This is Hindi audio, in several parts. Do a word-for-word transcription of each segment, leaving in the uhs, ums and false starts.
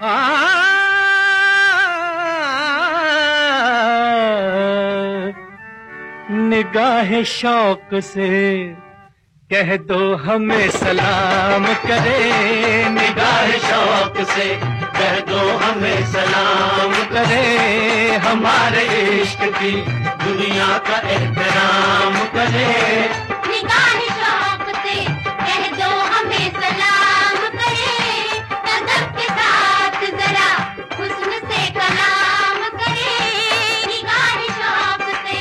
निगाह शौक से कह दो हमें सलाम करे, निगाह शौक से कह दो हमें सलाम करे, हमारे इश्क की दुनिया का एहतराम करे। निगाह शौक से कह दो हमें सलाम करे, अदब के साथ जरा हुस्न से कलाम करे, निगाह शौक से।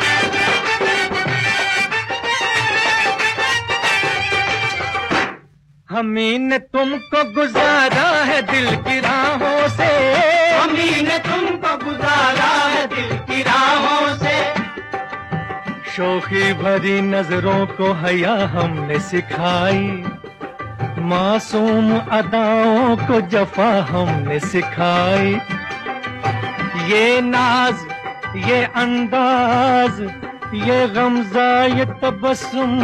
हमी ने तुमको गुजारा है दिल की राहों से, हमी ने तुमको गुजारा है दिल की राहों से, शोखी भरी नजरों को हया हमने सिखाई, मासूम अदाओं को जफा हमने सिखाई। ये नाज ये अंदाज ये गमज़ा ये तबस्सुम,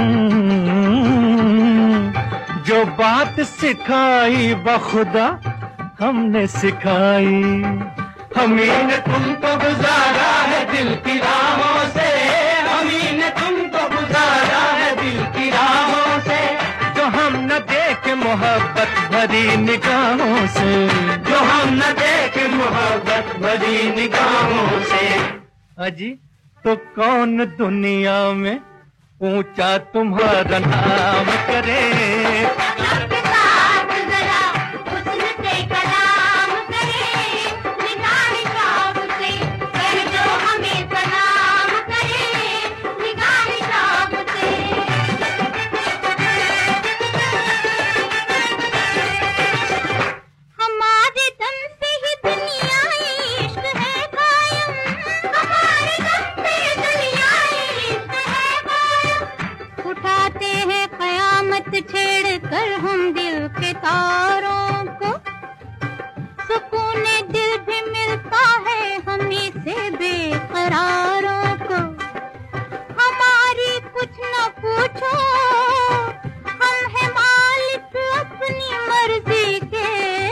जो बात सिखाई बखुदा हमने सिखाई। हमी ने तुमको गुजारा है दिल की राहों से, हमी ने तुमको गुजारा है दिल की राहों से, जो हम न देखे मोहब्बत भरी निगाहों से, जो हम न देखे मोहब्बत भरी निगाहों से। अजी तो कौन दुनिया में ऊंचा तुम्हारा नाम करे, छेड़ कर हम दिल के तारों को, सुकून दिल भी मिलता है हमी से बेकरारों को। हमारी कुछ न पूछो हम हैं मालिक अपनी मर्जी के,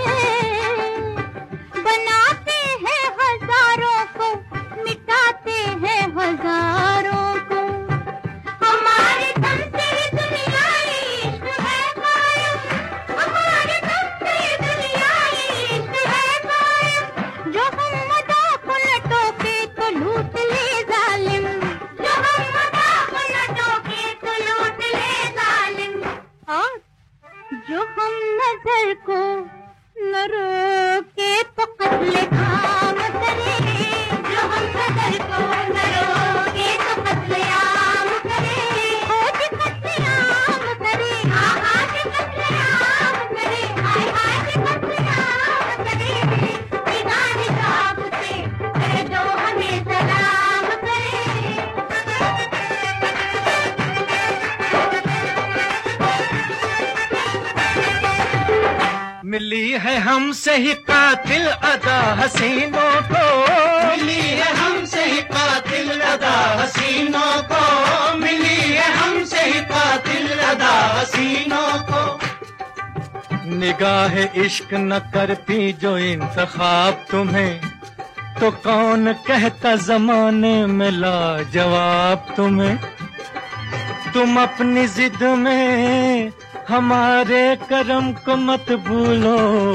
बनाते हैं हजारों को मिटाते हैं हजारों को। हमारे दम से दुनिया जो हम नजर को न रोके तो कत्ले आम करे, जो हम नजर को न रोके तो कत्ले आम करे, आज कत्ले आम करे, आज कत्ले आम करे, आज कत्ले आम करे, निगाह शौक से कह दो हमें सलाम करे। मिली है हमसे ही कातिल अदा हसीनों को, मिली है हमसे ही कातिल अदा हसीनों को, मिली है हमसे ही कातिल अदा हसीनों को। निगाह इश्क न करती जो इंतखाब तुम्हें, तो कौन कहता जमाने में लाजवाब तुम्हें। तुम अपनी जिद में हमारे करम को मत भूलो,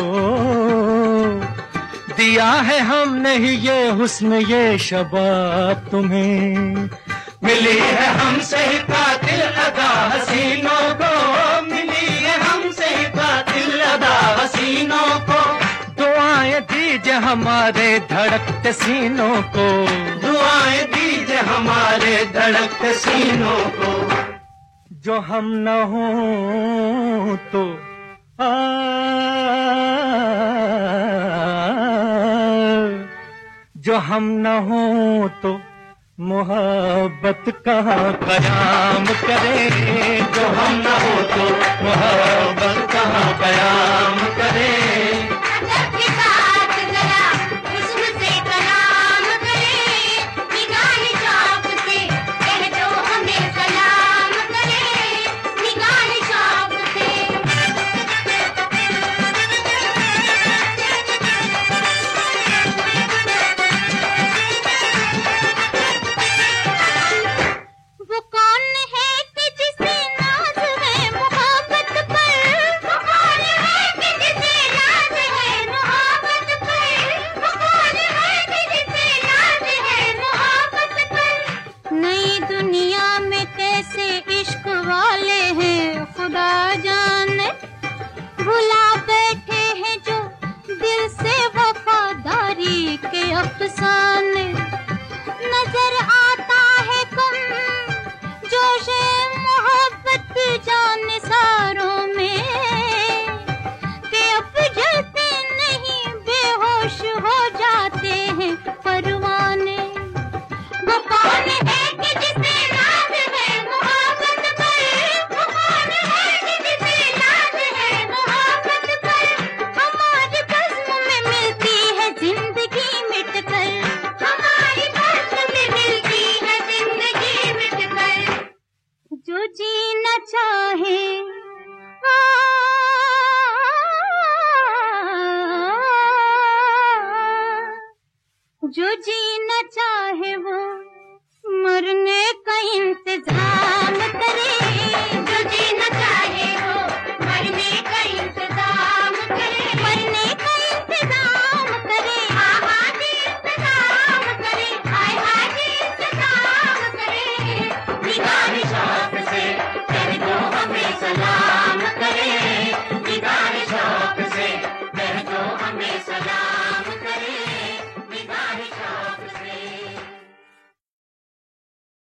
दिया है हमने ही ये हुस्न ये शबाब तुम्हें। मिली है हमसे ही कातिल अदा हसीनों को, मिली है हमसे ही कातिल अदा हसीनों को। दुआएं दीजिए हमारे धड़कते सीनों को, दुआएं दीजिए हमारे धड़कते सीनों को। जो हम न हो तो आ, जो हम न हो तो मोहब्बत कहाँ कयाम करे, जो हम न हो तो मोहब्बत कहाँ कयाम करे। जो जीना चाहे वो